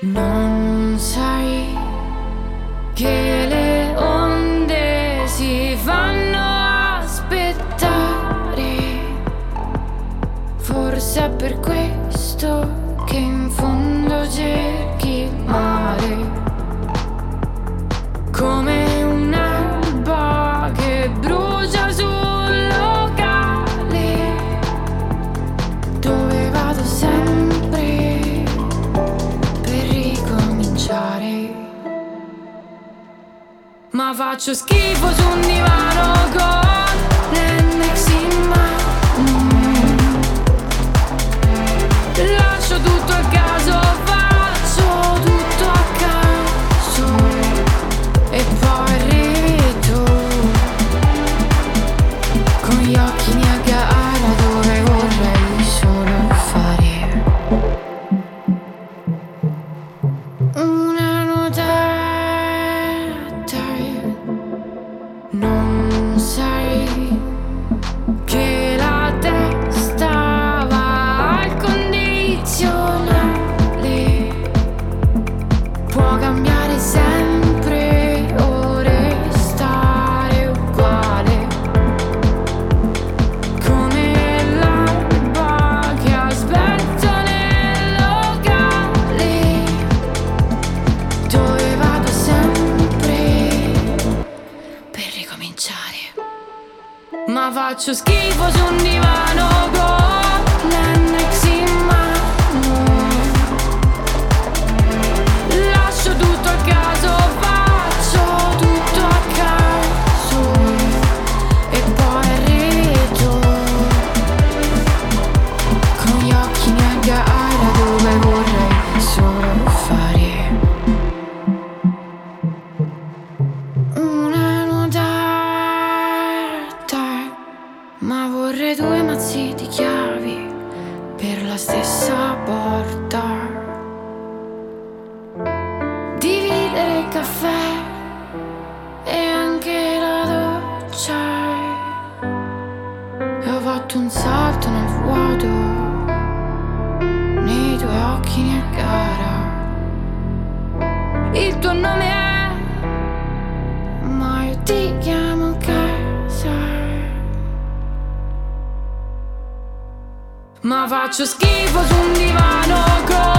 Non sai che le onde si fanno aspettare. Forse è per questo che in fondo cerchi il mare, come un'alba che brucia sul locale, dove vado sempre per ricominciare. Ma faccio schifo su un divano con l'Ennex in mano. Lascio tutto a caso, faccio tutto a caso e poi ritorno con gli occhi a gara dove vorrei solo fare una nuotata. Non sai che la testa va al condizionale, può cambiare sempre o restare uguale, come l'alba che aspetta nel locale, dove vado sempre per ricominciare. Ma faccio schifo su un divano con l'Ennex in mano. Lascio tutto a caso, faccio tutto a caso e poi ritorno con gli occhi a gara dove vorrei solo fare una nuotata. Ma vorrei due mazzi di chiavi per la stessa porta, dividere il caffè e anche la doccia. E ho fatto un salto nel vuoto, nei tuoi occhi a gara. Il tuo nome è, ma io ti chiamo casa. Ma faccio schifo su un divano con